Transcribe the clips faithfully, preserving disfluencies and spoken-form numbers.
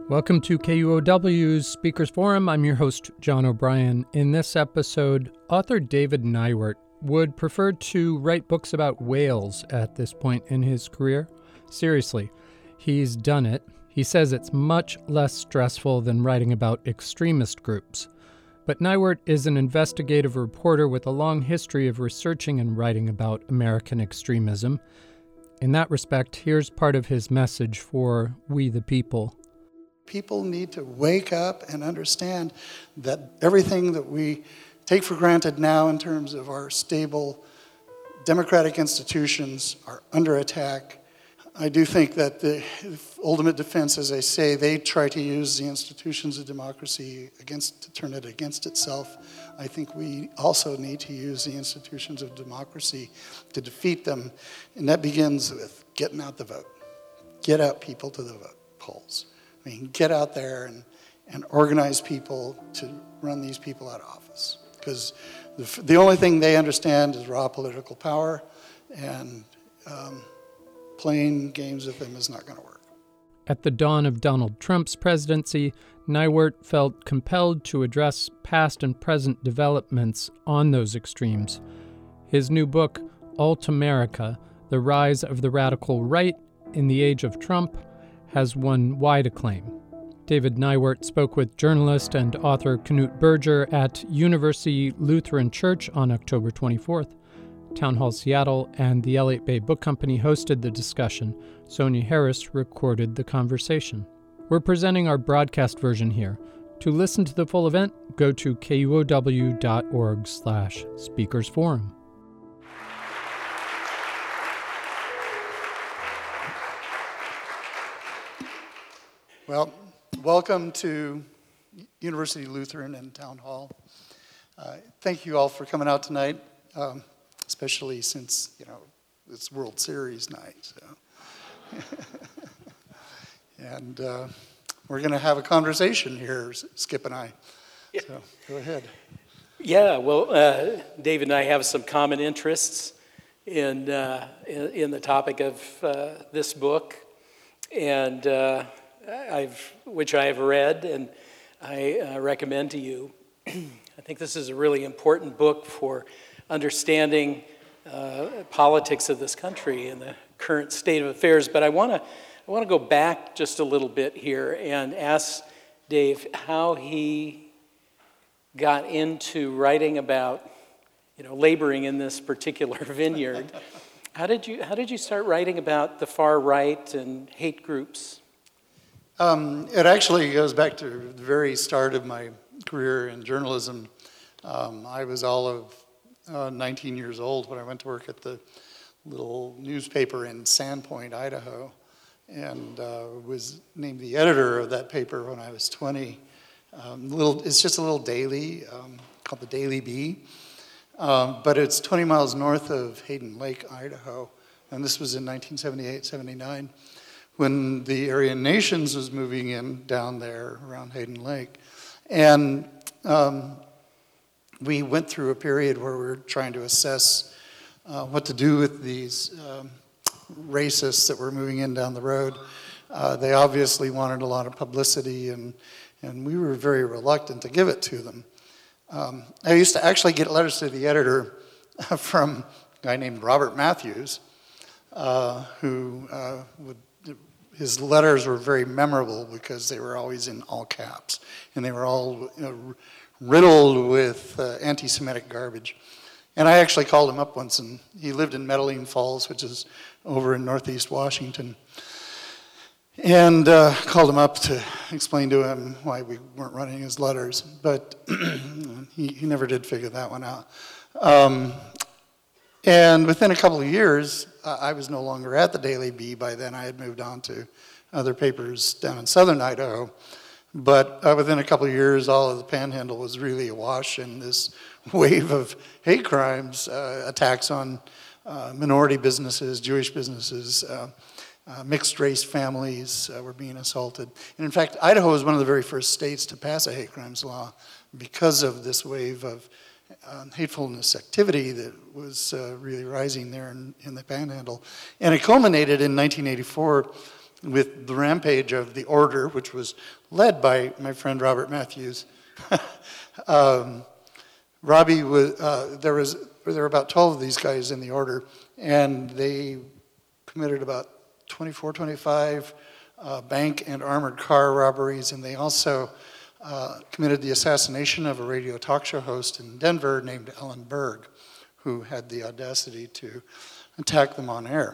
Welcome to K U O W's Speakers Forum. I'm your host, John O'Brien. In this episode, author David Neiwert would prefer to write books about whales at this point in his career. Seriously, he's done it. He says it's much less stressful than writing about extremist groups. But Neiwert is an investigative reporter with a long history of researching and writing about American extremism. In that respect, here's part of his message for we the people. People need to wake up and understand that everything that we take for granted now in terms of our stable democratic institutions are under attack. I do think that the ultimate defense, as I say, they try to use the institutions of democracy against to turn it against itself. I think we also need to use the institutions of democracy to defeat them, and that begins with getting out the vote. Get out people to the vote polls. I mean, get out there and, and organize people to run these people out of office. Because the, the only thing they understand is raw political power, and um, playing games with them is not going to work. At the dawn of Donald Trump's presidency, Neiwert felt compelled to address past and present developments on those extremes. His new book, Alt-America, The Rise of the Radical Right in the Age of Trump, has won wide acclaim. David Neiwert spoke with journalist and author Knut Berger at University Lutheran Church on October twenty-fourth. Town Hall Seattle and the Elliott Bay Book Company hosted the discussion. Sonia Harris recorded the conversation. We're presenting our broadcast version here. To listen to the full event, go to kuow.org slash speakers forum. Well, welcome to University Lutheran and Town Hall. Uh, thank you all for coming out tonight, um, especially since, you know, it's World Series night. So. and uh, we're going to have a conversation here, Skip and I. Yeah. So go ahead. Yeah, well, uh, David and I have some common interests in uh, in, in the topic of uh, this book, and uh, I've which I have read, and I uh, recommend to you. I think this is a really important book for understanding uh, politics of this country and the current state of affairs. But I want to I want to go back just a little bit here and ask Dave how he got into writing about, you know, laboring in this particular vineyard. How did you how did you start writing about the far right and hate groups? Um, it actually goes back to the very start of my career in journalism. Um, I was all of uh, nineteen years old when I went to work at the little newspaper in Sandpoint, Idaho, and uh, was named the editor of that paper when I was twenty. Um, little, it's just a little daily um, called the Daily Bee, um, but it's twenty miles north of Hayden Lake, Idaho, and this was in nineteen seventy-eight, seventy-nine. When the Aryan Nations was moving in down there around Hayden Lake. And um, we went through a period where we were trying to assess uh, what to do with these um, racists that were moving in down the road. Uh, they obviously wanted a lot of publicity, and, and we were very reluctant to give it to them. Um, I used to actually get letters to the editor from a guy named Robert Matthews, uh, who uh, would his letters were very memorable because they were always in all caps, and they were all, you know, riddled with uh, anti-Semitic garbage. And I actually called him up once, and he lived in Medellin Falls, which is over in northeast Washington, and uh, called him up to explain to him why we weren't running his letters, but he, he never did figure that one out. Um, And within a couple of years, uh, I was no longer at the Daily Bee. By then, I had moved on to other papers down in southern Idaho. But uh, within a couple of years, all of the Panhandle was really awash in this wave of hate crimes, uh, attacks on uh, minority businesses, Jewish businesses, uh, uh, mixed-race families uh, were being assaulted. And in fact, Idaho was one of the very first states to pass a hate crimes law because of this wave of Uh, hatefulness activity that was uh, really rising there in, in the Panhandle. And it culminated in nineteen eighty-four with the rampage of the Order, which was led by my friend Robert Matthews. um, Robbie was, uh, there was, there were about twelve of these guys in the Order, and they committed about twenty-four, twenty-five uh, bank and armored car robberies, and they also uh, committed the assassination of a radio talk show host in Denver named Alan Berg, who had the audacity to attack them on air.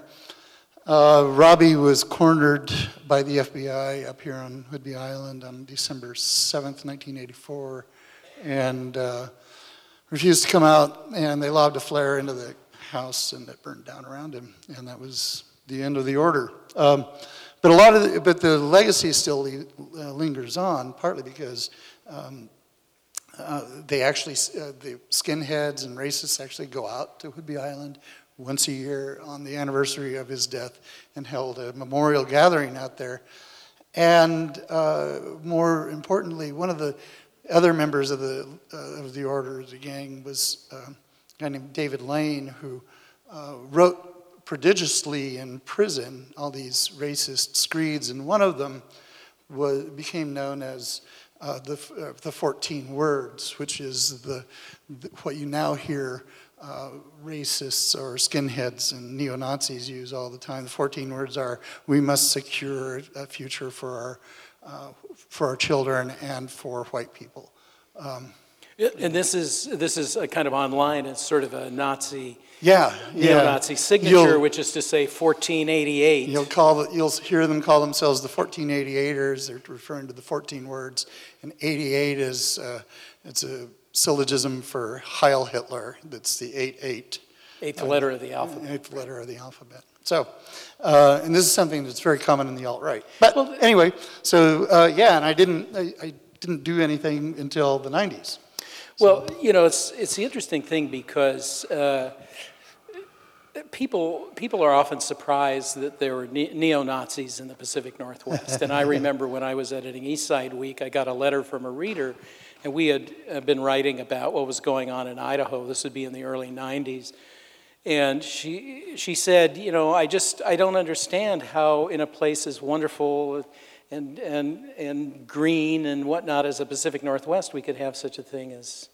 Uh, Robbie was cornered by the F B I up here on Whidbey Island on December seventh, nineteen eighty-four, and uh, refused to come out, and they lobbed a flare into the house, and it burned down around him, and that was the end of the Order. Um, but a lot of, the, but the legacy still le- uh, lingers on, partly because um, uh, they actually, uh, the skinheads and racists actually go out to Whidbey Island once a year on the anniversary of his death and held a memorial gathering out there. And uh, more importantly, one of the other members of the uh, of the Order, the gang, was uh, a guy named David Lane, who uh, wrote prodigiously in prison all these racist screeds, and one of them was became known as uh, the uh, the fourteen words, which is the, the what you now hear Uh, racists or skinheads and neo-Nazis use all the time. The fourteen words are: we must secure a future for our uh, for our children and for white people. Um, and this is this is a kind of online. It's sort of a Nazi, yeah, neo-Nazi yeah. signature, You'll, which is to say fourteen eighty-eight. You'll call you'll hear them call themselves the fourteen eighty-eighters. They're referring to the fourteen words, and eighty-eight is uh, it's a syllogism for Heil Hitler. That's the eight eight. Eighth letter of the alphabet. Eighth letter of the alphabet. So, uh, and this is something that's very common in the alt-right. But well, anyway, so uh, yeah, and I didn't, I, I didn't do anything until the nineties. So. Well, you know, it's it's the interesting thing because uh, people people are often surprised that there were ne- neo-Nazis in the Pacific Northwest. And I remember when I was editing East Side Week, I got a letter from a reader. And we had uh, been writing about what was going on in Idaho. This would be in the early nineties. And she she said, you know, I just, I don't understand how in a place as wonderful and and and green and whatnot as the Pacific Northwest, we could have such a thing as,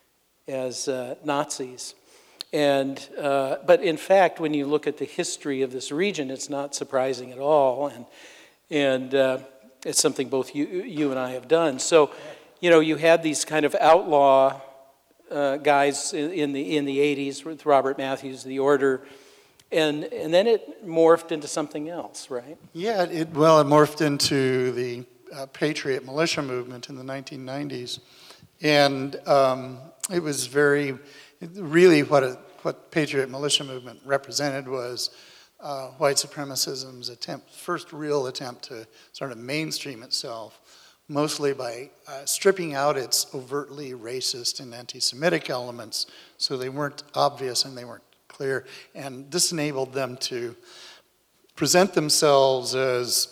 as uh, Nazis. And, uh, but in fact, when you look at the history of this region, it's not surprising at all. And, and uh, it's something both you, you and I have done. So, you know, you had these kind of outlaw uh, guys in, in the in the eighties with Robert Matthews, the Order, and and then it morphed into something else, right? Yeah, it well, it morphed into the uh, Patriot militia movement in the nineteen nineties, and um, it was very, really what a, what Patriot militia movement represented was uh, white supremacism's attempt, first real attempt to sort of mainstream itself, mostly by uh, stripping out its overtly racist and anti-Semitic elements so they weren't obvious and they weren't clear. And this enabled them to present themselves as,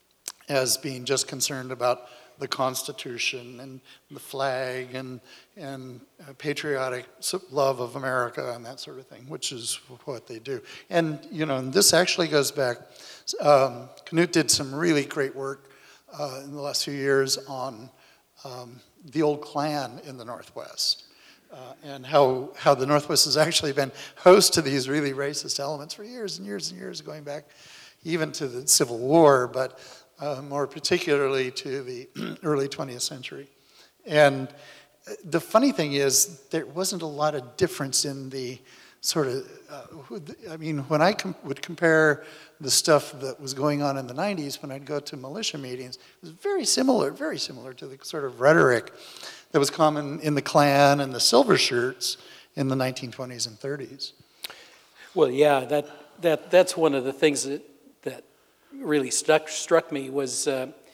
as being just concerned about the Constitution and the flag and, and patriotic love of America and that sort of thing, which is what they do. And, you know, and this actually goes back, um, Knut did some really great work Uh, in the last few years on um, the old Klan in the Northwest uh, and how how the Northwest has actually been host to these really racist elements for years and years and years, going back even to the Civil War, but uh, more particularly to the early twentieth century. And the funny thing is there wasn't a lot of difference in the sort of, uh, I mean, when I com- would compare the stuff that was going on in the nineties, when I'd go to militia meetings, it was very similar, very similar to the sort of rhetoric that was common in the Klan and the Silver Shirts in the nineteen twenties and thirties. Well, yeah, that that that's one of the things that that really stuck struck me was uh,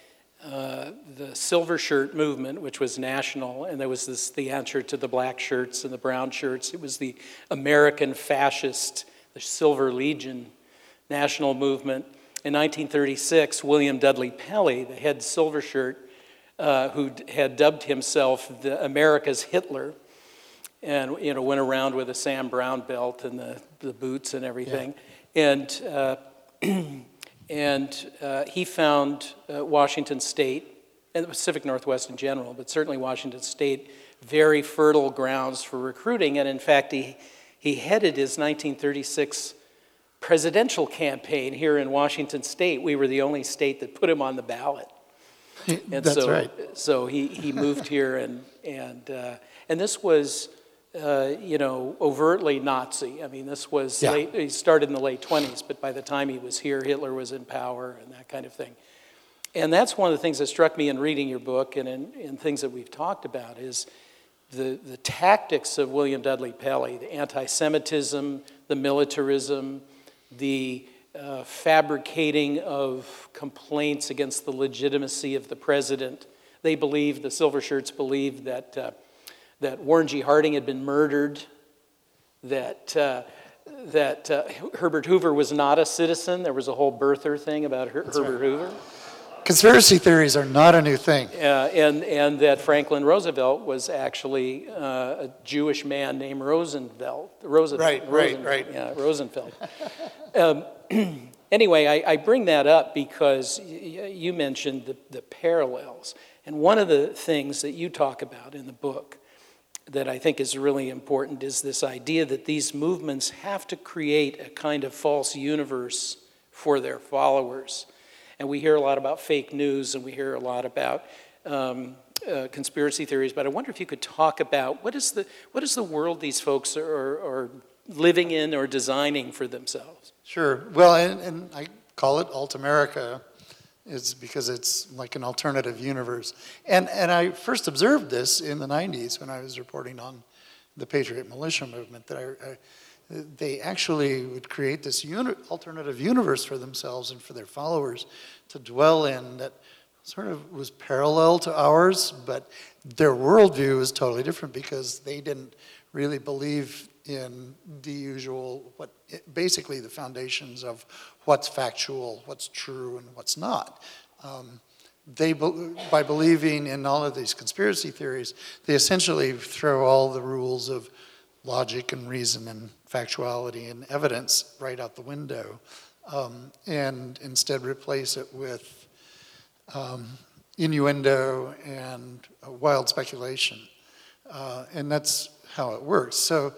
uh, the Silver Shirt movement, which was national, and there was this the answer to the black shirts and the brown shirts. It was the American fascist, the Silver Legion national movement. In nineteen thirty-six, William Dudley Pelley, the head Silver Shirt, uh, who had dubbed himself the America's Hitler, and you know went around with a Sam Brown belt and the, the boots and everything, yeah. and uh, And uh, he found uh, Washington State, and the Pacific Northwest in general, but certainly Washington State, very fertile grounds for recruiting. And in fact, he, he headed his nineteen thirty-six presidential campaign here in Washington State. We were the only state that put him on the ballot. And That's so, right. So he, he moved here, and and uh, and this was, uh, you know, overtly Nazi. I mean, this was Yeah. late, he started in the late twenties, but by the time he was here, Hitler was in power and that kind of thing. And that's one of the things that struck me in reading your book and in, in things that we've talked about is the, the tactics of William Dudley Pelley, the anti-Semitism, the militarism, the uh, fabricating of complaints against the legitimacy of the president. They believed, the Silver Shirts believed that, uh, that Warren G. Harding had been murdered, that, uh, that uh, Herbert Hoover was not a citizen. There was a whole birther thing about Her- Herbert right. Hoover. Conspiracy theories are not a new thing. Uh, and, and that Franklin Roosevelt was actually uh, a Jewish man named Rosenfeld. Rosen, Right, Rosen, right, right. Yeah, Rosenfeld. um, anyway, I, I bring that up because y- you mentioned the, the parallels. And one of the things that you talk about in the book that I think is really important is this idea that these movements have to create a kind of false universe for their followers. And we hear a lot about fake news, and we hear a lot about um, uh, conspiracy theories. But I wonder if you could talk about what is the what is the world these folks are, are living in or designing for themselves? Sure. Well, and, and I call it Alt-America, is because it's like an alternative universe. And and I first observed this in the nineties when I was reporting on the Patriot Militia movement, that I, I they actually would create this uni- alternative universe for themselves and for their followers to dwell in that sort of was parallel to ours, but their worldview was totally different because they didn't really believe in the usual, what basically the foundations of what's factual, what's true, and what's not. Um, they, by believing in all of these conspiracy theories, they essentially throw all the rules of logic and reason and factuality and evidence right out the window, um, and instead replace it with um, innuendo and uh, wild speculation. Uh, and that's how it works. So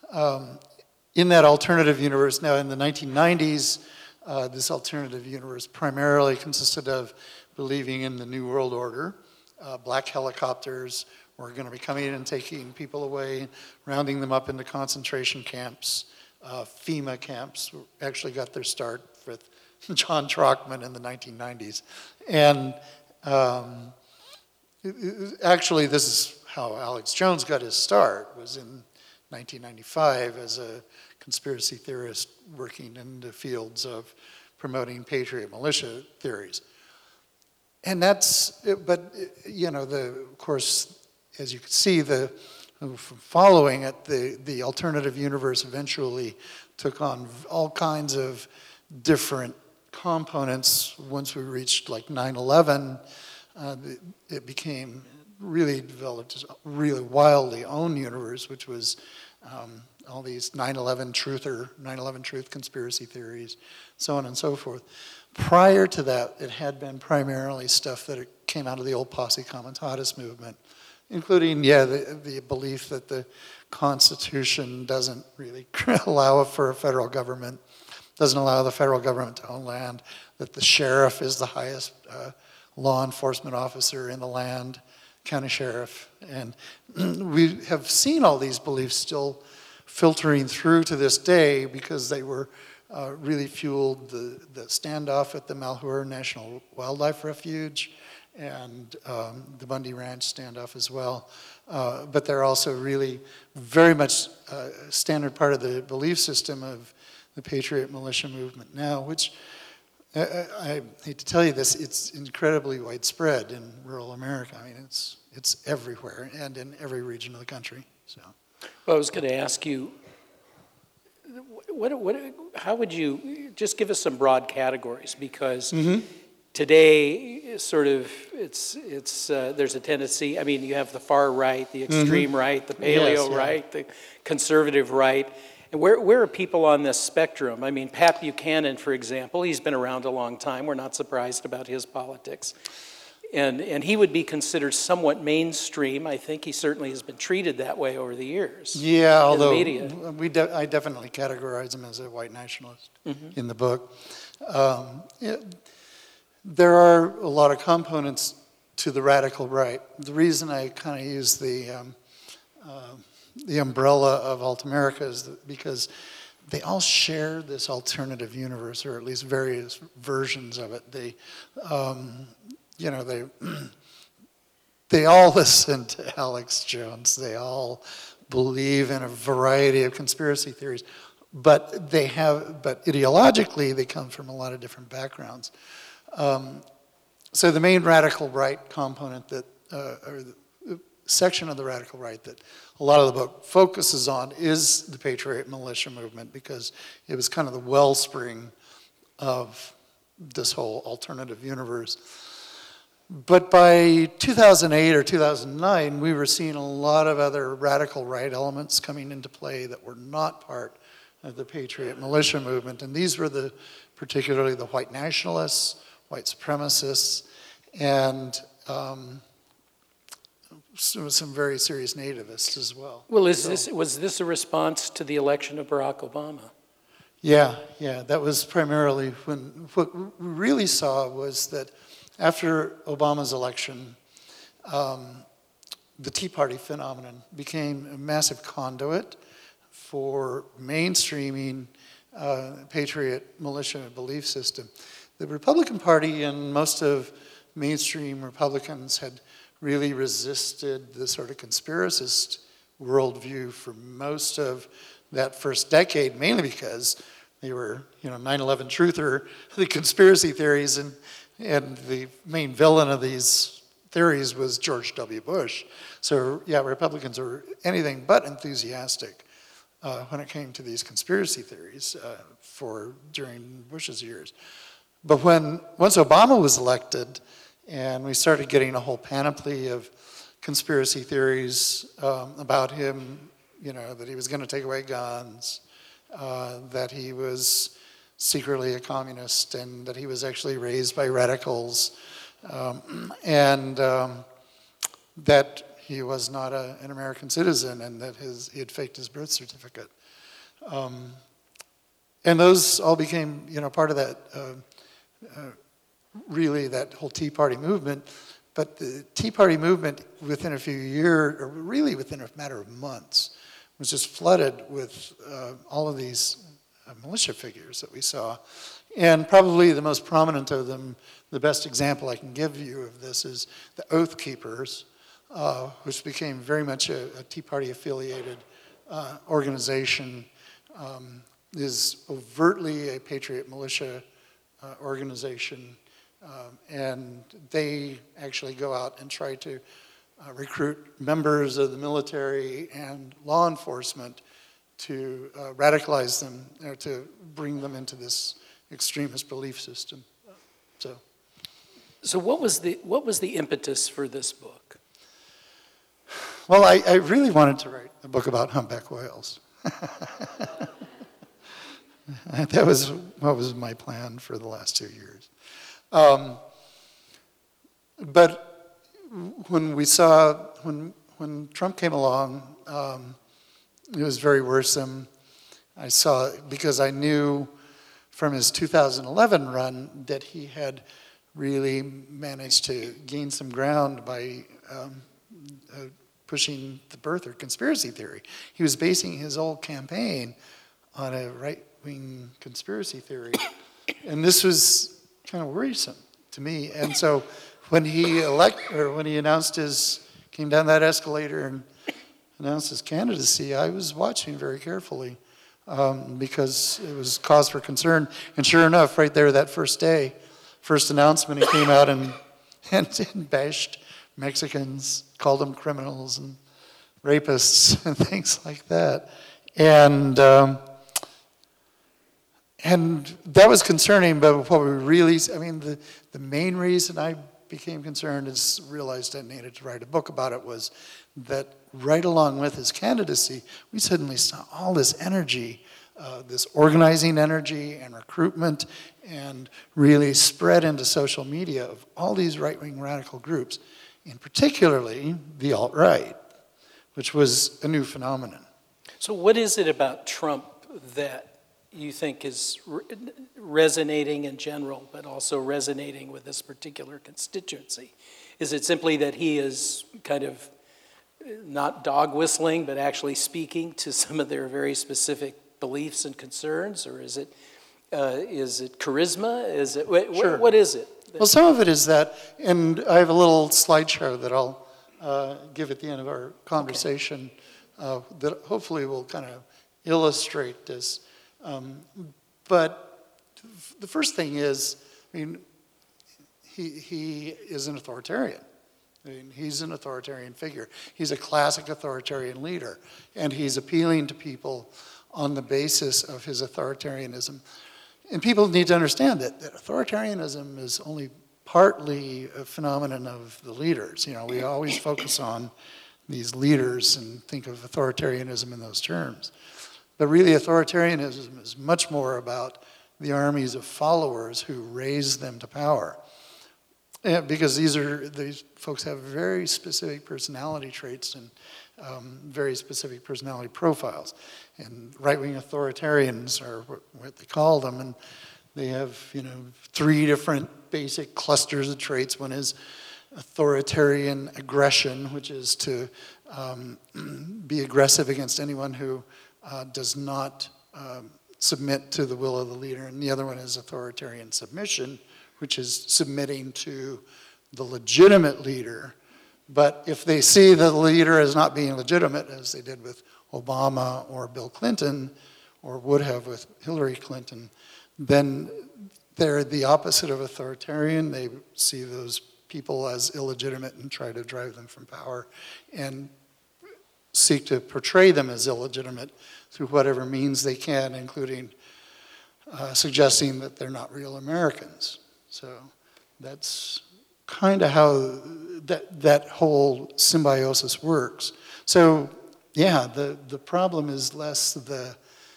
um, in that alternative universe, now in the nineteen nineties, uh, this alternative universe primarily consisted of believing in the New World Order, uh, black helicopters, we're going to be coming in and taking people away, rounding them up into concentration camps. Uh, FEMA camps actually got their start with John Trockman in the nineteen nineties. And um, it, it, actually, this is how Alex Jones got his start, was in nineteen ninety-five as a conspiracy theorist working in the fields of promoting Patriot militia theories. And that's, but, you know, the, of course, as you can see, the from following it, the, the alternative universe eventually took on all kinds of different components. Once we reached like nine eleven, uh, it, it became really developed as a really wildly own universe, which was um, all these nine eleven truther, nine eleven truth conspiracy theories, so on and so forth. Prior to that, it had been primarily stuff that came out of the old Posse Comitatus movement, including, yeah, the, the belief that the Constitution doesn't really allow for a federal government, doesn't allow the federal government to own land, that the sheriff is the highest uh, law enforcement officer in the land, county sheriff. And we have seen all these beliefs still filtering through to this day because they were uh, really fueled the, the standoff at the Malheur National Wildlife Refuge and um, the Bundy Ranch standoff as well. Uh, but they're also really very much a standard part of the belief system of the Patriot Militia movement now, which I, I hate to tell you this, it's incredibly widespread in rural America. I mean, it's it's everywhere and in every region of the country. So, well, I was going to ask you, what, what, how would you just give us some broad categories? Because mm-hmm. today, sort of, it's it's uh, there's a tendency. I mean, you have the far right, the extreme mm-hmm. right, the paleo yes, yeah. right, the conservative right. And where, where are people on this spectrum? I mean, Pat Buchanan, for example, he's been around a long time. We're not surprised about his politics. And, and he would be considered somewhat mainstream. I think he certainly has been treated that way over the years. Yeah, although in the media. we de- I definitely categorize him as a white nationalist mm-hmm. in the book. Um, it, there are a lot of components to the radical right. The reason I kind of use the um, uh, the umbrella of Alt America is that because they all share this alternative universe, or at least various versions of it. They, um, you know, they they all listen to Alex Jones. They all believe in a variety of conspiracy theories, but they have, but ideologically, they come from a lot of different backgrounds. Um, so the main radical right component that, uh, or the section of the radical right that a lot of the book focuses on is the Patriot Militia movement, because it was kind of the wellspring of this whole alternative universe. But by two thousand eight or two thousand nine, we were seeing a lot of other radical right elements coming into play that were not part of the Patriot Militia movement. And these were the, particularly the white nationalists, white supremacists, and um, some, some very serious nativists as well. Well, is so, this, was this a response to the election of Barack Obama? Yeah, yeah, that was primarily when, what we really saw was that after Obama's election, um, the Tea Party phenomenon became a massive conduit for mainstreaming uh, Patriot militia belief system. The Republican Party and most of mainstream Republicans had really resisted the sort of conspiracist worldview for most of that first decade, mainly because they were, you know, nine eleven truther, the conspiracy theories, and And the main villain of these theories was George W. Bush. So, yeah, Republicans were anything but enthusiastic uh, when it came to these conspiracy theories uh, for during Bush's years. But when once Obama was elected, and we started getting a whole panoply of conspiracy theories um, about him, you know, that he was going to take away guns, uh, that he was secretly a communist, and that he was actually raised by radicals, um, and um, that he was not a, an American citizen, and that his, he had faked his birth certificate. Um, and those all became, you know, part of that, uh, uh, really that whole Tea Party movement. But the Tea Party movement within a few years, or really within a matter of months, was just flooded with uh, all of these Uh, militia figures that we saw. And probably the most prominent of them, the best example I can give you of this is the Oath Keepers, uh, which became very much a, a Tea Party affiliated uh, organization, um, is overtly a Patriot militia uh, organization. Um, and they actually go out and try to uh, recruit members of the military and law enforcement to uh, radicalize them, or to bring them into this extremist belief system. So, so what was the what was the impetus for this book? Well, I, I really wanted to write a book about humpback whales. That was what was my plan for the last two years. Um, but when we saw when when Trump came along. Um, It was very worrisome. I saw, because I knew from his two thousand eleven run that he had really managed to gain some ground by um, uh, pushing the birther conspiracy theory. He was basing his whole campaign on a right-wing conspiracy theory. And this was kind of worrisome to me. And so when he elect, or when he announced his, came down that escalator and announced his candidacy, I was watching very carefully um, because it was cause for concern. And sure enough, right there that first day, first announcement, he came out and, and, and bashed Mexicans, called them criminals and rapists and things like that. And um, and that was concerning, but what we really, I mean, the, the main reason I became concerned and realized I needed to write a book about it was that right along with his candidacy, we suddenly saw all this energy, uh, this organizing energy and recruitment, and really spread into social media of all these right-wing radical groups, and particularly the alt-right, which was a new phenomenon. So what is it about Trump that you think is re- resonating in general, but also resonating with this particular constituency? Is it simply that he is kind of not dog whistling, but actually speaking to some of their very specific beliefs and concerns, or is it uh, is it charisma? Is it wh- Sure. what is it? Well, some of it is that, and I have a little slideshow that I'll uh, give at the end of our conversation uh, that hopefully will kind of illustrate this. Um, but the first thing is, I mean, he he is an authoritarian. I mean, he's an authoritarian figure. He's a classic authoritarian leader, and he's appealing to people on the basis of his authoritarianism. And people need to understand that, that authoritarianism is only partly a phenomenon of the leaders. You know, we always focus on these leaders and think of authoritarianism in those terms. But really, authoritarianism is much more about the armies of followers who raise them to power. And because these are these folks have very specific personality traits and um, very specific personality profiles. And right-wing authoritarians are what, what they call them, and they have, you know, three different basic clusters of traits. One is authoritarian aggression, which is to um, be aggressive against anyone who uh, does not um, submit to the will of the leader. And the other one is authoritarian submission, which is submitting to the legitimate leader. But if they see the leader as not being legitimate, as they did with Obama or Bill Clinton, or would have with Hillary Clinton, then they're the opposite of authoritarian. They see those people as illegitimate and try to drive them from power and seek to portray them as illegitimate through whatever means they can, including uh, suggesting that they're not real Americans. So that's kind of how that that whole symbiosis works. So yeah, the, the problem is less the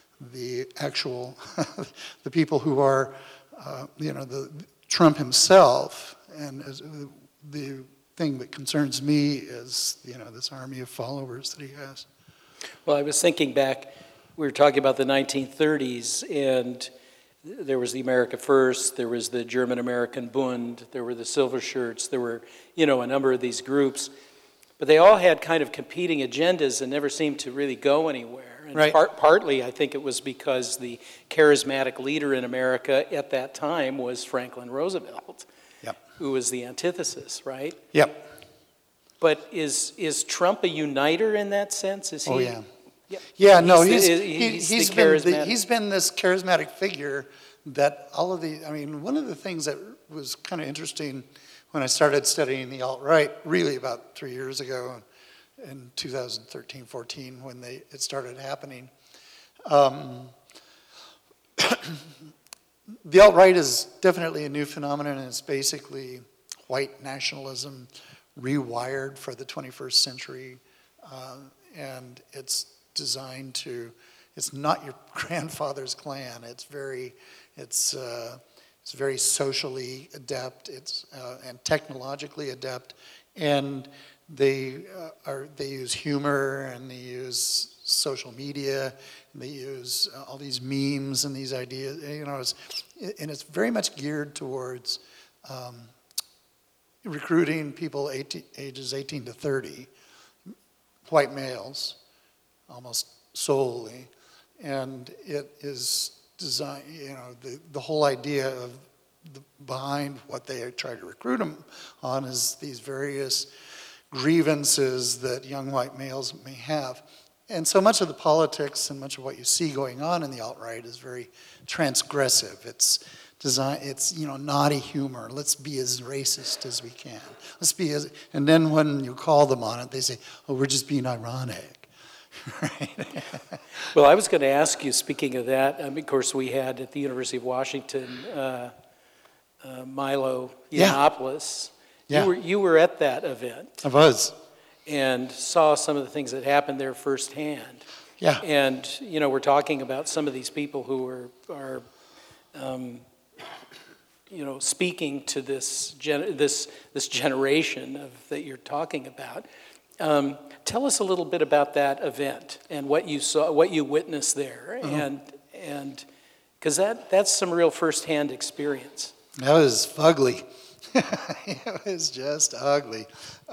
the actual the people who are uh, you know the Trump himself, and as, the thing that concerns me is you know this army of followers that he has. Well, I was thinking back. We were talking about the nineteen thirties, and there was the America First, there was the German-American Bund, there were the Silver Shirts, there were, you know, a number of these groups. But they all had kind of competing agendas and never seemed to really go anywhere. And right. part, partly, I think it was because the charismatic leader in America at that time was Franklin Roosevelt, yep. who was the antithesis, right? Yep. But is is Trump a uniter in that sense? Is he? Oh, yeah. Yeah, yeah no, he's, he's, the, he's, he's, the been charismatic. the, he's been this charismatic figure that all of the, I mean, one of the things that was kind of interesting when I started studying the alt-right, really about three years ago, in two thousand thirteen, fourteen, when they it started happening, um, the alt-right is definitely a new phenomenon, and it's basically white nationalism rewired for the twenty-first century, uh, and it's designed to, it's not your grandfather's Klan. It's very, it's uh, it's very socially adept. It's uh, and technologically adept, and they uh, are they use humor and they use social media. And they use uh, all these memes and these ideas. You know, it's, and it's very much geared towards um, recruiting people eighteen, ages eighteen to thirty, white males, almost solely, and it is designed, you know, the, the whole idea of the, behind what they try to recruit them on is these various grievances that young white males may have. And so much of the politics and much of what you see going on in the alt-right is very transgressive. It's design, it's, you know, naughty humor. Let's be as racist as we can. Let's be as, and then when you call them on it, they say, oh, we're just being ironic. Right. Well, I was going to ask you, speaking of that, um, of course, we had at the University of Washington, uh, uh, Milo Yeah. Yiannopoulos, Yeah. You were, you were at that event. I was. And saw some of the things that happened there firsthand. Yeah. And, you know, we're talking about some of these people who are, are um, you know, speaking to this gen- this this generation of that you're talking about. Um, tell us a little bit about that event and what you saw, what you witnessed there, uh-huh. and and because that that's some real firsthand experience. That was ugly. It was just ugly.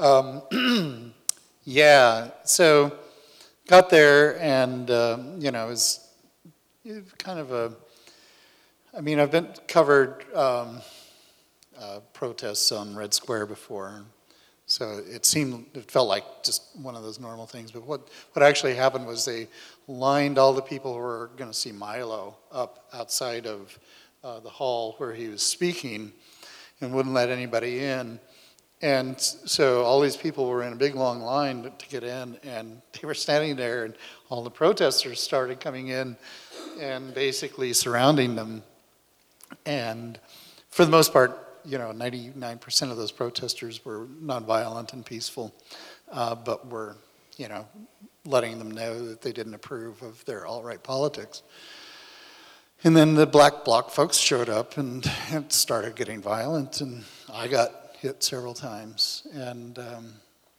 Um, yeah. So got there, and um, you know, it was kind of a. I mean, I've been covered um, uh, protests on Red Square before, so it seemed, it felt like just one of those normal things. But what, what actually happened was they lined all the people who were going to see Milo up outside of uh, the hall where he was speaking and wouldn't let anybody in. And so all these people were in a big long line to get in, and they were standing there, and all the protesters started coming in and basically surrounding them. And for the most part, you know, ninety-nine percent of those protesters were nonviolent and peaceful, uh, but were, you know, letting them know that they didn't approve of their alt-right politics. And then the Black Bloc folks showed up, and it started getting violent, and I got hit several times. And um,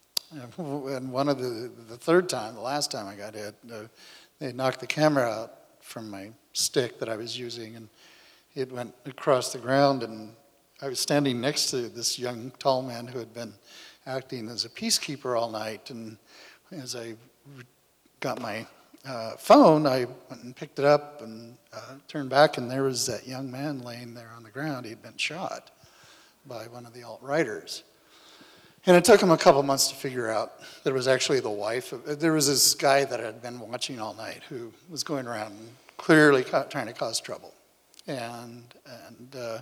and one of the, the third time, the last time I got hit, uh, they knocked the camera out from my stick that I was using, and it went across the ground, and I was standing next to this young, tall man who had been acting as a peacekeeper all night, and as I got my uh, phone, I went and picked it up and uh, turned back, and there was that young man laying there on the ground. He'd been shot by one of the alt-righters. And it took him a couple months to figure out that it was actually the wife of, there was this guy that had been watching all night who was going around and clearly ca- trying to cause trouble. And and uh,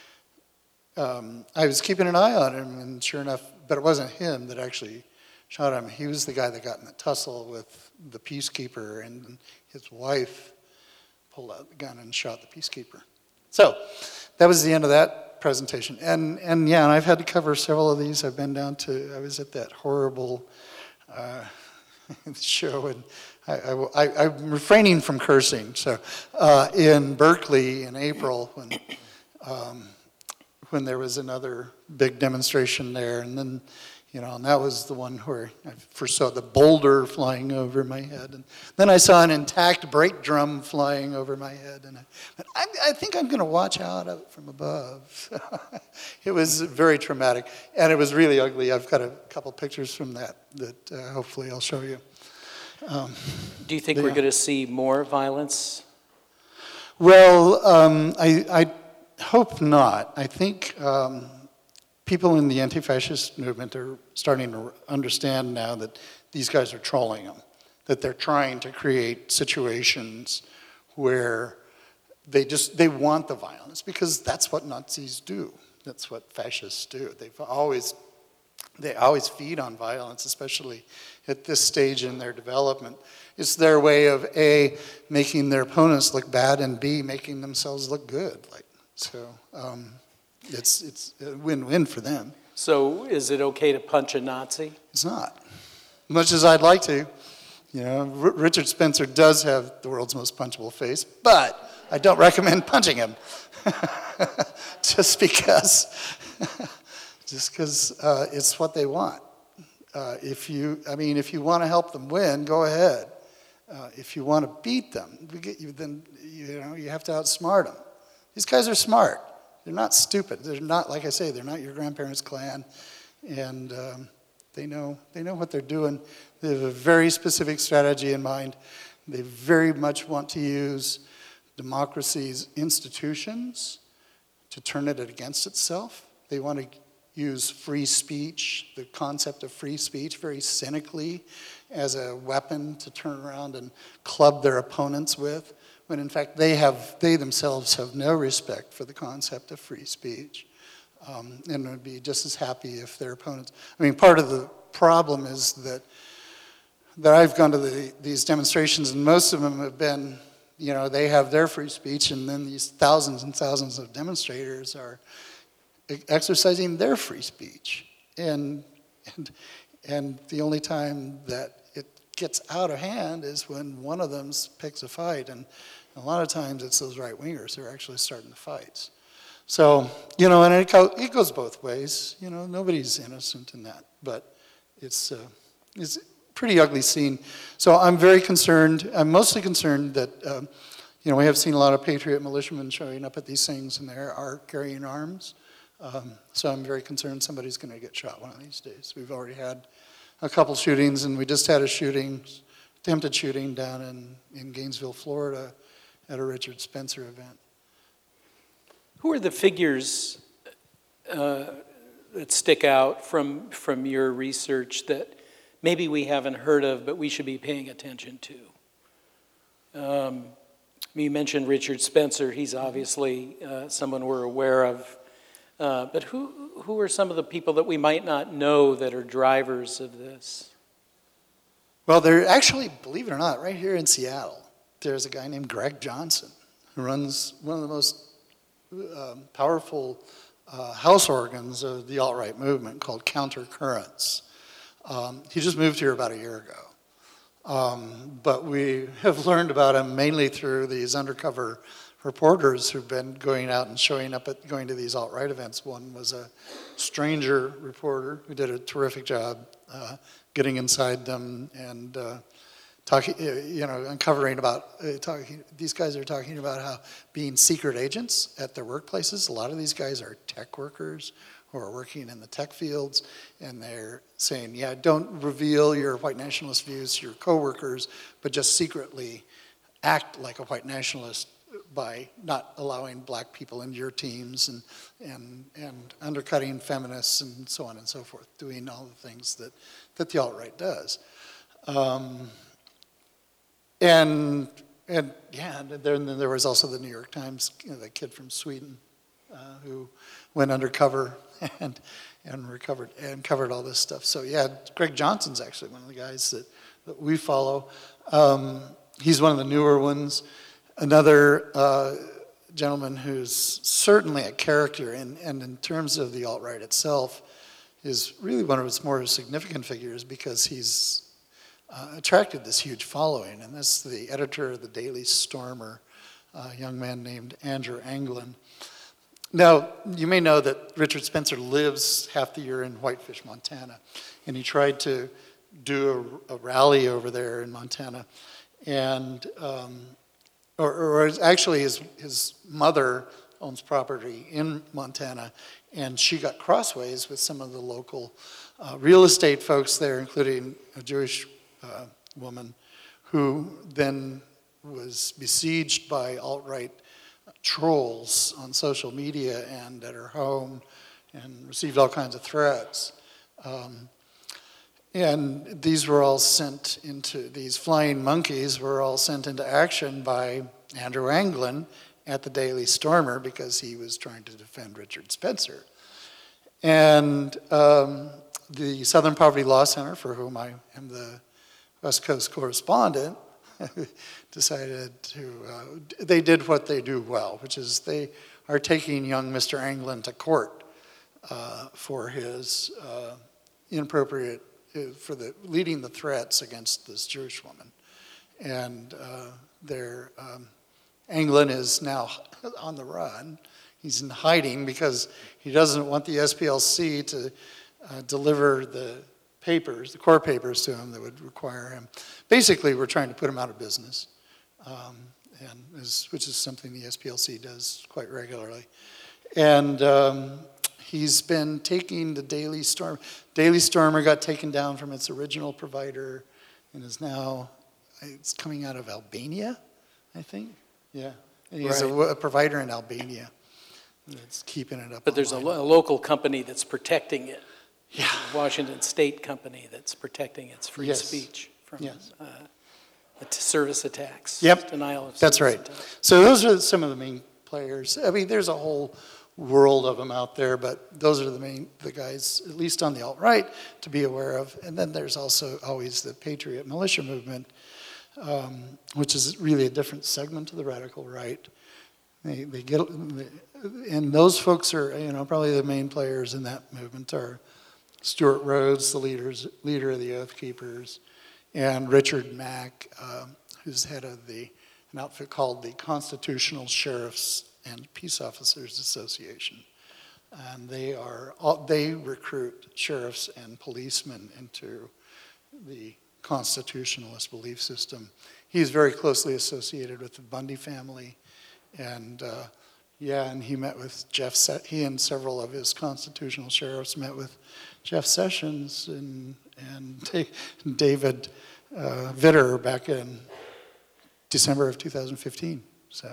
um, I was keeping an eye on him, and sure enough, but it wasn't him that actually shot him. He was the guy that got in the tussle with the peacekeeper, and his wife pulled out the gun and shot the peacekeeper. So that was the end of that presentation. And and yeah, and I've had to cover several of these. I've been down to, I was at that horrible uh, show, and I, I, I'm refraining from cursing. So uh, in Berkeley in April, when um, when there was another big demonstration there, and then, you know, and that was the one where I first saw the boulder flying over my head, and then I saw an intact brake drum flying over my head, and I, I, I think I'm going to watch out of it from above. It was very traumatic, and it was really ugly. I've got a couple pictures from that that uh, hopefully I'll show you. Um, Do you think yeah. we're going to see more violence? Well, um, I, I hope not. I think um, people in the anti-fascist movement are starting to understand now that these guys are trolling them, that they're trying to create situations where they just, they want the violence, because that's what Nazis do. That's what fascists do. They've always They always feed on violence, especially at this stage in their development. It's their way of A, making their opponents look bad, and B, making themselves look good. Like so, um, it's it's a win-win for them. So, is it okay to punch a Nazi? It's not, much as I'd like to. You know, R- Richard Spencer does have the world's most punchable face, but I don't recommend punching him, just because. Just because uh, it's what they want. Uh, if you, I mean, if you want to help them win, go ahead. Uh, if you want to beat them, then you know you have to outsmart them. These guys are smart. They're not stupid. They're not, like I say, they're not your grandparents' clan, and um, they know they know what they're doing. They have a very specific strategy in mind. They very much want to use democracy's institutions to turn it against itself. They want to use free speech, the concept of free speech, very cynically as a weapon to turn around and club their opponents with, when in fact they have, they themselves have no respect for the concept of free speech, um, and would be just as happy if their opponents. I mean, part of the problem is that that I've gone to the, these demonstrations, and most of them have been, you know, they have their free speech, and then these thousands and thousands of demonstrators are exercising their free speech. And, and, and the only time that it gets out of hand is when one of them picks a fight. And a lot of times it's those right-wingers who are actually starting the fights. So, you know, and it, go, it goes both ways. You know, nobody's innocent in that. But it's, uh, it's a pretty ugly scene. So I'm very concerned. I'm mostly concerned that, um, you know, we have seen a lot of Patriot militiamen showing up at these things, and they are carrying arms. Um, so I'm very concerned somebody's going to get shot one of these days. We've already had a couple shootings, and we just had a shooting, attempted shooting down in, in Gainesville, Florida, at a Richard Spencer event. Who are the figures uh, that stick out from, from your research that maybe we haven't heard of, but we should be paying attention to? Um, you mentioned Richard Spencer. He's obviously uh, someone we're aware of. Uh, but who, who are some of the people that we might not know that are drivers of this? Well, they're actually, believe it or not, right here in Seattle, there's a guy named Greg Johnson who runs one of the most um, powerful uh, house organs of the alt-right movement called Countercurrents. Um, he just moved here about a year ago. Um, but we have learned about him mainly through these undercover reporters who've been going out and showing up at going to these alt-right events. One was a stranger reporter who did a terrific job uh, getting inside them and uh, talking, you know, uncovering about, uh, talking, these guys are talking about how being secret agents at their workplaces. A lot of these guys are tech workers who are working in the tech fields, and they're saying, yeah, don't reveal your white nationalist views to your coworkers, but just secretly act like a white nationalist by not allowing black people into your teams and, and, and undercutting feminists and so on and so forth, doing all the things that, that the alt-right does. Um, and, and yeah, then there was also the New York Times, you know, the kid from Sweden uh, who went undercover and, and recovered and covered all this stuff. So yeah, Greg Johnson's actually one of the guys that, that we follow. Um, he's one of the newer ones. Another uh, gentleman who's certainly a character, and, and in terms of the alt-right itself, is really one of its more significant figures because he's uh, attracted this huge following, and that's the editor of the Daily Stormer, a young man named Andrew Anglin. Now, you may know that Richard Spencer lives half the year in Whitefish, Montana, and he tried to do a, a rally over there in Montana, and um, Or, or actually his, his mother owns property in Montana, and she got crossways with some of the local uh, real estate folks there, including a Jewish uh, woman who then was besieged by alt-right trolls on social media and at her home and received all kinds of threats. Um, And these were all sent into, these flying monkeys were all sent into action by Andrew Anglin at the Daily Stormer because he was trying to defend Richard Spencer. And um, the Southern Poverty Law Center, for whom I am the West Coast correspondent, decided to, uh, they did what they do well, which is they are taking young Mister Anglin to court uh, for his uh, inappropriate for the leading the threats against this Jewish woman. And uh, their um, Anglin is now on the run. He's in hiding because he doesn't want the S P L C to uh, deliver the papers, the core papers to him that would require him. Basically, we're trying to put him out of business, um, and is, which is something the S P L C does quite regularly. And um, he's been taking the Daily Stormer. Daily Stormer got taken down from its original provider and is now, it's coming out of Albania, I think. Yeah. And he's Right. a, a provider in Albania that's keeping it up. But there's a, online. lo- a local company that's protecting it. Yeah. Washington State company that's protecting its free Yes. speech from Yes. uh, att- service attacks. Yep. Denial of That's service right. attacks. So those are some of the main players. I mean, there's a whole world of them out there, but those are the main, the guys, at least on the alt-right, to be aware of. And then there's also always the Patriot militia movement, um, which is really a different segment of the radical right. They, they get, and those folks are, you know, probably the main players in that movement are Stuart Rhodes, the leaders, leader of the Oath Keepers, and Richard Mack, um, who's head of the an outfit called the Constitutional Sheriffs and Peace Officers Association. And they are they recruit sheriffs and policemen into the constitutionalist belief system. He's very closely associated with the Bundy family, and uh, yeah, and he met with Jeff. Se- he and several of his constitutional sheriffs met with Jeff Sessions and and David uh, Vitter back in December of two thousand fifteen. So.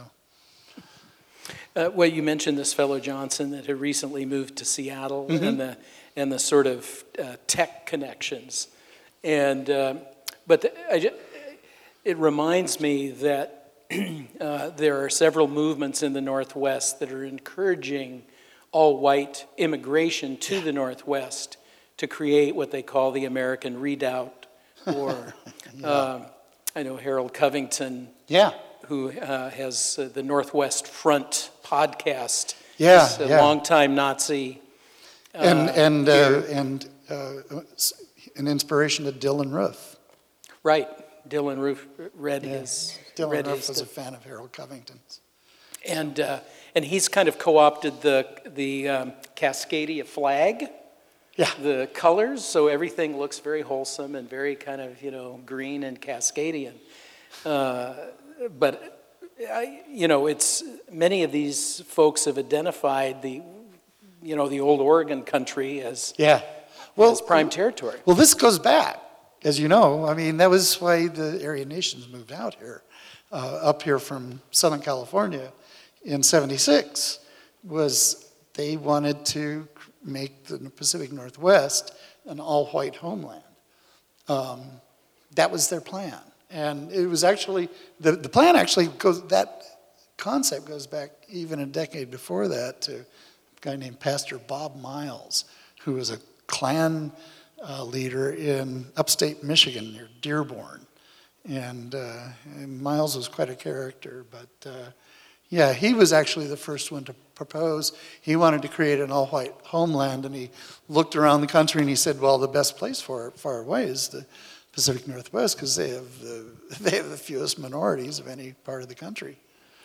Uh, well, you mentioned this fellow Johnson that had recently moved to Seattle, Mm-hmm. and the and the sort of uh, tech connections, and uh, but the, I just, it reminds me that uh, there are several movements in the Northwest that are encouraging all-white immigration to the Northwest to create what they call the American Redoubt, or yeah. uh, I know Harold Covington. Yeah. Who uh, has uh, the Northwest Front podcast. Yeah, He's a yeah. longtime Nazi. Uh, and and uh, and uh, an inspiration to Dylan Roof. Right. Dylan Roof read Yeah. his. Dylan read Roof his was a stuff. fan of Harold Covington's. And, uh, and he's kind of co-opted the, the um, Cascadia flag, Yeah. the colors, so everything looks very wholesome and very kind of, you know, green and Cascadian. Uh, But, I, you know, it's many of these folks have identified the, you know, the old Oregon country as, Yeah. Well, as prime territory. Well, this goes back, as you know. I mean, that was why the Aryan nations moved out here, uh, up here from Southern California in seventy-six, was they wanted to make the Pacific Northwest an all-white homeland. Um, that was their plan. And it was actually, the, the plan actually goes, that concept goes back even a decade before that to a guy named Pastor Bob Miles, who was a Klan uh, leader in upstate Michigan near Dearborn. And, uh, and Miles was quite a character, but uh, yeah, he was actually the first one to propose. He wanted to create an all-white homeland, and he looked around the country and he said, well, the best place for it far away is the Pacific Northwest, because they have the they have the fewest minorities of any part of the country.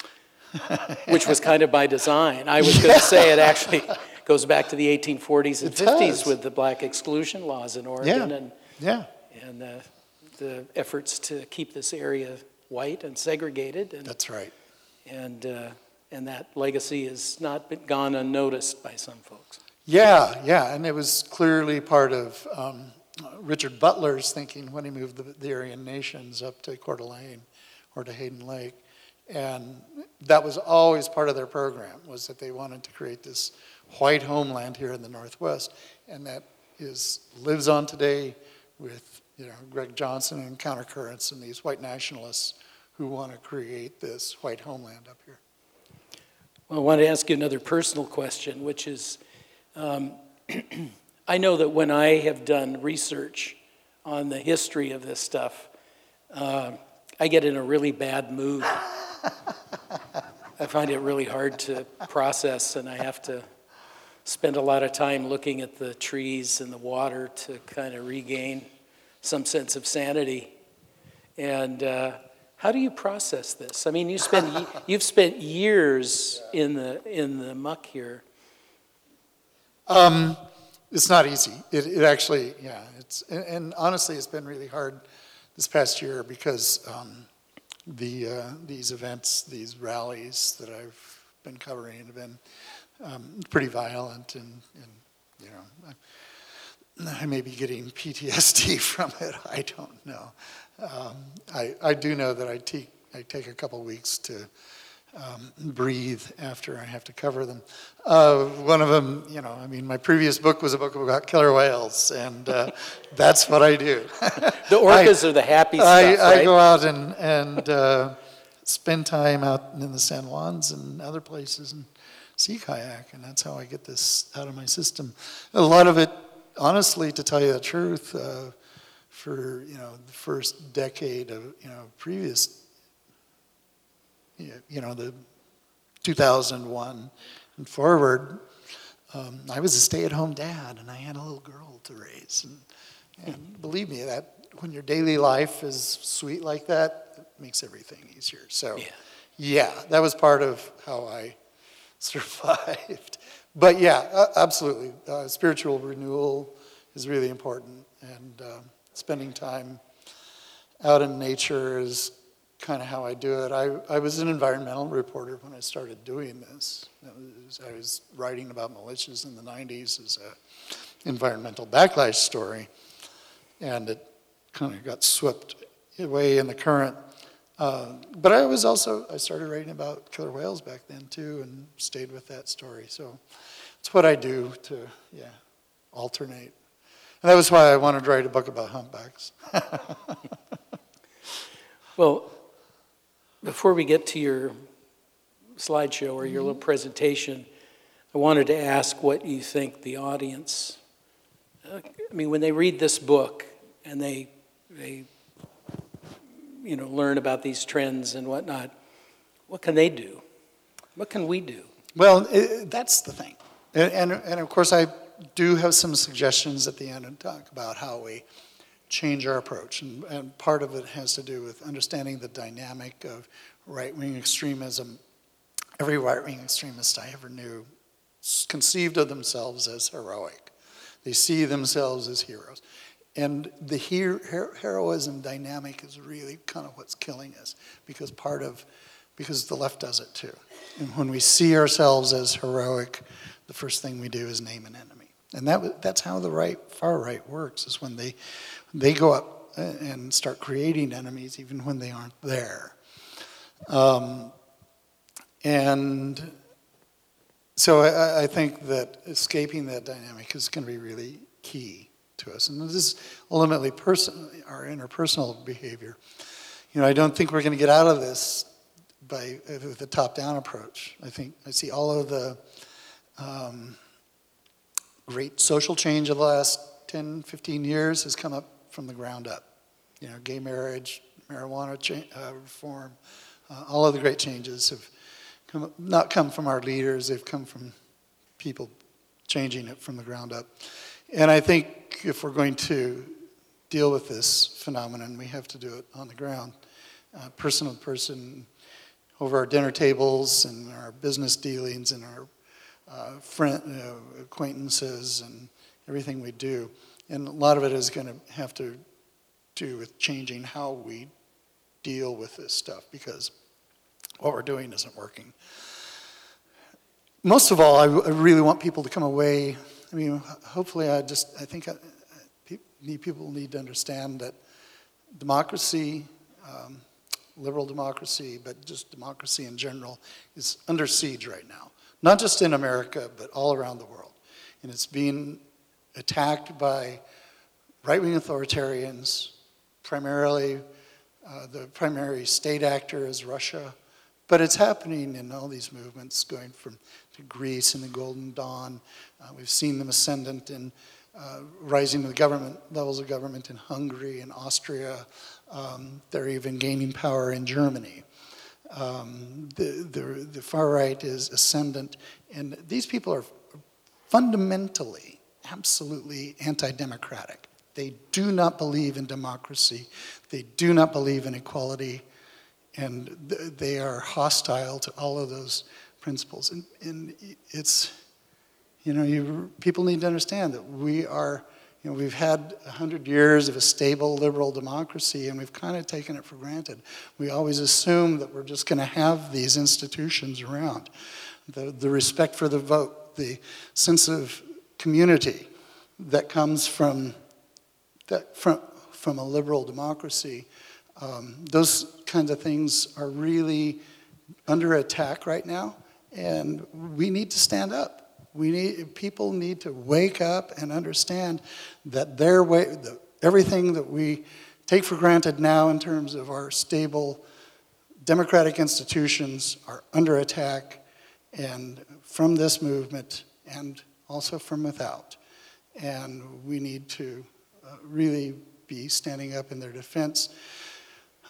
Which was kind of by design. I was going to say it actually goes back to the eighteen forties and It fifties does. with the black exclusion laws in Oregon Yeah. and Yeah, and uh, the efforts to keep this area white and segregated, and that's right. and uh, and that legacy has not been gone unnoticed by some folks. Yeah, yeah, and it was clearly part of um, Richard Butler's thinking when he moved the, the Aryan nations up to Coeur d'Alene or to Hayden Lake. And that was always part of their program, was that they wanted to create this white homeland here in the Northwest. And that is lives on today with, you know, Greg Johnson and Countercurrents and these white nationalists who want to create this white homeland up here. Well, I want to ask you another personal question, which is, um, I know that when I have done research on the history of this stuff, uh, I get in a really bad mood. I find it really hard to process, and I have to spend a lot of time looking at the trees and the water to kind of regain some sense of sanity. And uh, how do you process this? I mean, you spend you've spent years in the in the muck here. Um, it's not easy. It, it actually, yeah. It's and, and honestly, it's been really hard this past year because um, the uh, these events, these rallies that I've been covering have been um, pretty violent, and, and you know, I, I may be getting P T S D from it. I don't know. Um, I I do know that I take I take a couple weeks to Um, breathe after I have to cover them. Uh, one of them, you know, I mean, my previous book was a book about killer whales, and uh, that's what I do. The orcas I, are the happy stuff, I, right? I go out and, and uh, spend time out in the San Juans and other places and sea kayak, and that's how I get this out of my system. A lot of it, honestly, to tell you the truth, uh, for, you know, the first decade of, you know, previous you know, the two thousand one and forward, um, I was a stay-at-home dad, and I had a little girl to raise. And, and believe me, that when your daily life is sweet like that, it makes everything easier. So, yeah, yeah that was part of how I survived. But yeah, uh, absolutely. Uh, spiritual renewal is really important, and uh, spending time out in nature is kind of how I do it. I, I was an environmental reporter when I started doing this. Was, I was writing about militias in the nineties as an environmental backlash story, and it kind of got swept away in the current. Uh, but I was also, I started writing about killer whales back then too, and stayed with that story. So it's what I do to, yeah, alternate. And that was why I wanted to write a book about humpbacks. Well, before we get to your slideshow or your little presentation, I wanted to ask what you think the audience, uh, I mean, when they read this book and they, they, you know, learn about these trends and whatnot, what can they do? What can we do? Well, it, that's the thing. And, and, and of course, I do have some suggestions at the end and talk about how we change our approach. And, and part of it has to do with understanding the dynamic of right-wing extremism. Every right-wing extremist I ever knew conceived of themselves as heroic. They see themselves as heroes. And the hero, hero, heroism dynamic is really kind of what's killing us, because part of, because the left does it too. And when we see ourselves as heroic, the first thing we do is name an enemy. And that that's how the right, far right works, is when they, they go up and start creating enemies even when they aren't there. Um, and so I, I think that escaping that dynamic is going to be really key to us. And this is ultimately person, our interpersonal behavior. You know, I don't think we're going to get out of this by with a top-down approach. I think I see all of the um, great social change of the last ten, fifteen years has come up from the ground up. You know, gay marriage, marijuana cha- uh, reform, uh, all of the great changes have come, not come from our leaders, they've come from people changing it from the ground up. And I think if we're going to deal with this phenomenon, we have to do it on the ground, uh, person to person, over our dinner tables and our business dealings and our uh, friend uh, acquaintances and everything we do. And a lot of it is going to have to do with changing how we deal with this stuff, because what we're doing isn't working. Most of all, I, I really want people to come away. I mean, hopefully, I just, I think I, I, people need to understand that democracy, um, liberal democracy, but just democracy in general, is under siege right now. Not just in America, but all around the world. And it's being attacked by right-wing authoritarians, primarily uh, the primary state actor is Russia, but it's happening in all these movements, going from to Greece and the Golden Dawn. Uh, we've seen them ascendant in uh, rising to the government levels of government in Hungary and Austria. Um, they're even gaining power in Germany. Um, the, the, the far right is ascendant, and these people are fundamentally, absolutely anti-democratic. They do not believe in democracy. They do not believe in equality, and th- they are hostile to all of those principles. And, and it's, you know, you, people need to understand that we are, you know, we've had a hundred years of a stable liberal democracy, and we've kind of taken it for granted. We always assume that we're just going to have these institutions around. The, the respect for the vote, the sense of community that comes from that from from a liberal democracy, um, those kinds of things are really under attack right now, and we need to stand up. We need people need to wake up and understand that their way, the, everything that we take for granted now in terms of our stable democratic institutions are under attack, and from this movement and also from without. And we need to uh, really be standing up in their defense.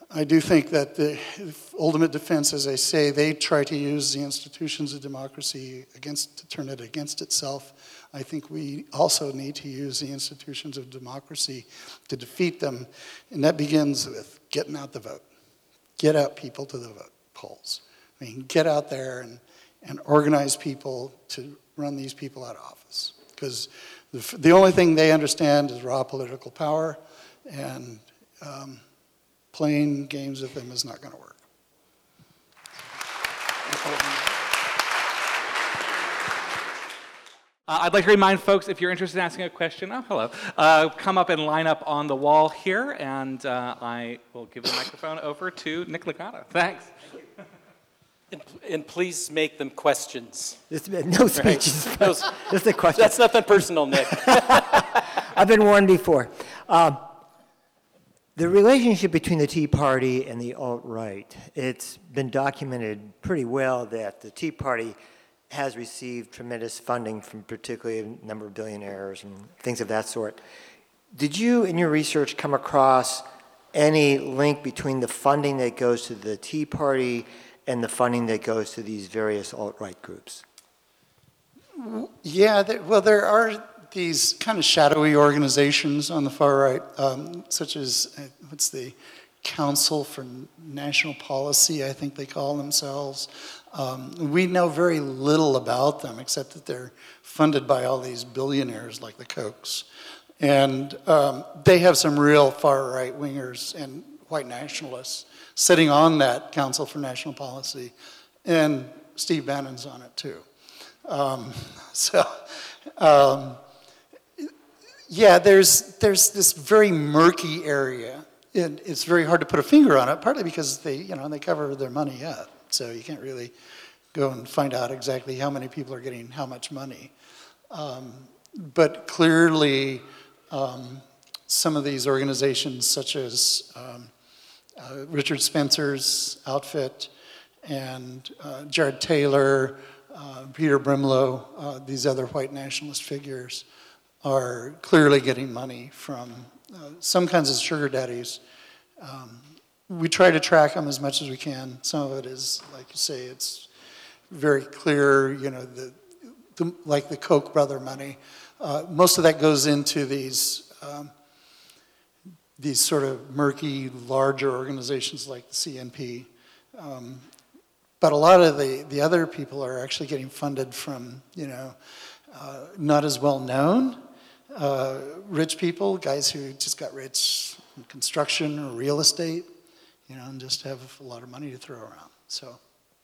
I do think that the ultimate defense, as I say, they try to use the institutions of democracy against, to turn it against itself. I think we also need to use the institutions of democracy to defeat them, and that begins with getting out the vote. Get out people to the vote polls. I mean, get out there and, and organize people to run these people out of office. Because the, the only thing they understand is raw political power, and um, playing games with them is not going to work. Uh, I'd like to remind folks, if you're interested in asking a question, oh, hello, uh, come up and line up on the wall here, and uh, I will give the microphone over to Nick Licata. Thanks. And, and please make them questions. It's, no speeches. Right. Those, Just a question. That's nothing personal, Nick. I've been warned before. Um, the relationship between the Tea Party and the alt-right, it's been documented pretty well that the Tea Party has received tremendous funding from particularly a number of billionaires and things of that sort. Did you, in your research, come across any link between the funding that goes to the Tea Party and the funding that goes to these various alt-right groups? Yeah, there, well, there are these kind of shadowy organizations on the far right, um, such as, uh, what's the Council for National Policy, I think they call themselves. Um, we know very little about them, except that they're funded by all these billionaires like the Kochs. And um, they have some real far right wingers and white nationalists sitting on that Council for National Policy. And Steve Bannon's on it too. Um, so, um, yeah, there's, there's this very murky area. And it's very hard to put a finger on it, partly because they, you know, they cover their money up. So you can't really go and find out exactly how many people are getting how much money. Um, but clearly, um, some of these organizations, such as um, uh, Richard Spencer's outfit and uh, Jared Taylor, uh, Peter Brimlow, uh, these other white nationalist figures, are clearly getting money from uh, some kinds of sugar daddies. Um, we try to track them as much as we can. Some of it is, like you say, it's very clear, you know, the, the, like the Koch brother money. Uh, most of that goes into these, um, these sort of murky, larger organizations like the C N P. Um, but a lot of the, the other people are actually getting funded from, you know, uh, not as well known. Uh, rich people, guys who just got rich in construction or real estate, you know, and just have a lot of money to throw around, so.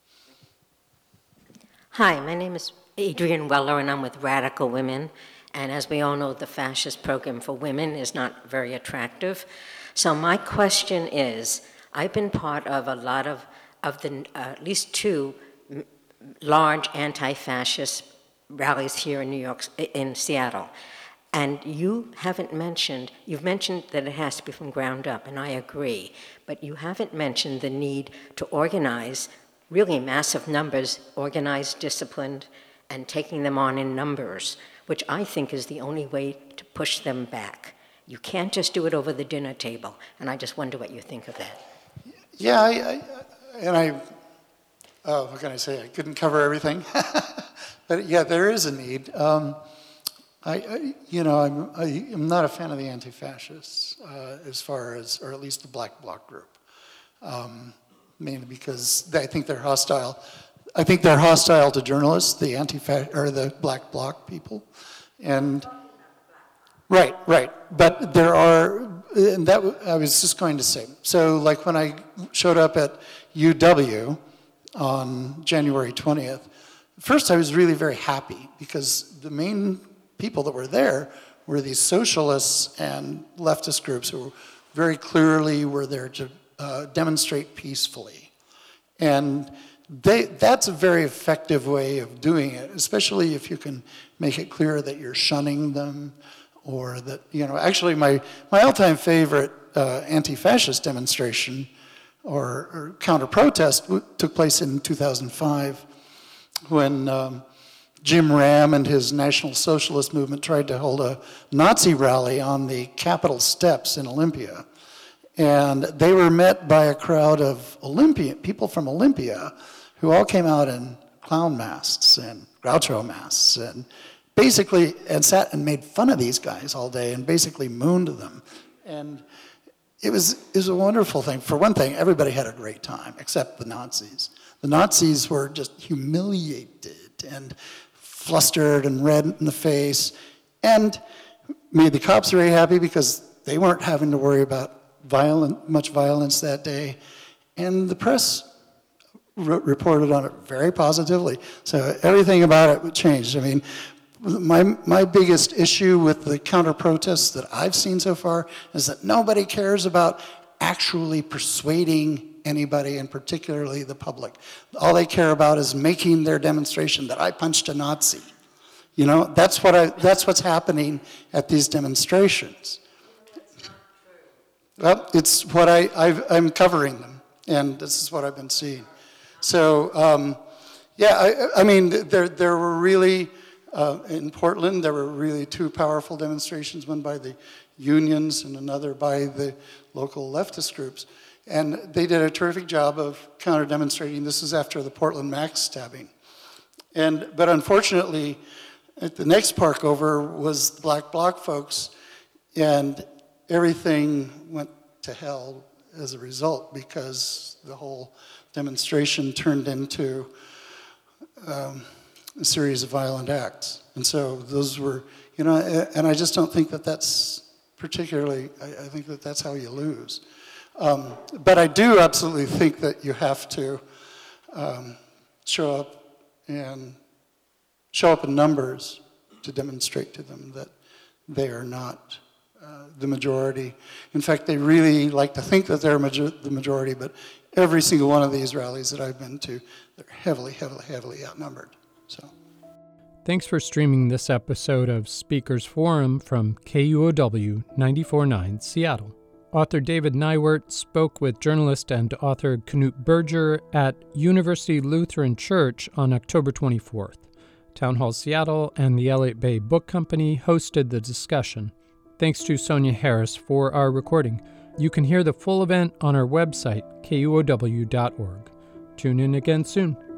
Hi, my name is Adrienne Weller, and I'm with Radical Women. And as we all know, the fascist program for women is not very attractive. So my question is, I've been part of a lot of, of the, uh, at least two m- large anti-fascist rallies here in New York, in Seattle. And you haven't mentioned, you've mentioned that it has to be from ground up, and I agree, but you haven't mentioned the need to organize really massive numbers, organized, disciplined, and taking them on in numbers, which I think is the only way to push them back. You can't just do it over the dinner table, and I just wonder what you think of that. Yeah, I, I, and I, oh, what can I say? I couldn't cover everything. But yeah, there is a need. Um, I, I, you know, I'm, I, I'm not a fan of the anti-fascists uh, as far as, or at least the Black Bloc group, um, mainly because they, I think they're hostile. I think they're hostile to journalists, the anti or the Black Bloc people, and right, right. But there are, and that I was just going to say. So, like when I showed up at U W on January twentieth, first I was really very happy because the main people that were there were these socialists and leftist groups who very clearly were there to uh, demonstrate peacefully. And they, that's a very effective way of doing it, especially if you can make it clear that you're shunning them or that, you know, actually my, my all-time favorite uh, anti-fascist demonstration or, or counter-protest w- took place in two thousand five when um, Jim Ram and his National Socialist movement tried to hold a Nazi rally on the Capitol steps in Olympia. And they were met by a crowd of Olympian people from Olympia who all came out in clown masks and Groucho masks and basically and sat and made fun of these guys all day and basically mooned them. And it was, it was a wonderful thing. For one thing, everybody had a great time, except the Nazis. The Nazis were just humiliated and flustered and red in the face, and made the cops very happy because they weren't having to worry about violent, much violence that day. And the press re- reported on it very positively. So everything about it changed. I mean, my, my biggest issue with the counter-protests that I've seen so far is that nobody cares about actually persuading anybody, and particularly the public. All they care about is making their demonstration that I punched a Nazi. You know, that's what I, that's what's happening at these demonstrations. Well, it's what I, I've, I'm covering them, and this is what I've been seeing. So, um, yeah, I, I mean, there, there were really, uh, in Portland, there were really two powerful demonstrations, one by the unions and another by the local leftist groups. And they did a terrific job of counter-demonstrating. This is after the Portland Max stabbing. And, but unfortunately, at the next park over was the Black Bloc folks, and everything went to hell as a result because the whole demonstration turned into um, a series of violent acts. And so those were, you know, and I just don't think that that's particularly, I, I think that that's how you lose. Um, but I do absolutely think that you have to um, show up and show up in numbers to demonstrate to them that they are not uh, the majority. In fact, they really like to think that they're major- the majority, but every single one of these rallies that I've been to, they're heavily, heavily, heavily outnumbered. So, thanks for streaming this episode of Speakers Forum from K U O W ninety-four point nine Seattle. Author David Neiwert spoke with journalist and author Knut Berger at University Lutheran Church on October twenty-fourth. Town Hall Seattle and the Elliott Bay Book Company hosted the discussion. Thanks to Sonia Harris for our recording. You can hear the full event on our website, K U O W dot org. Tune in again soon.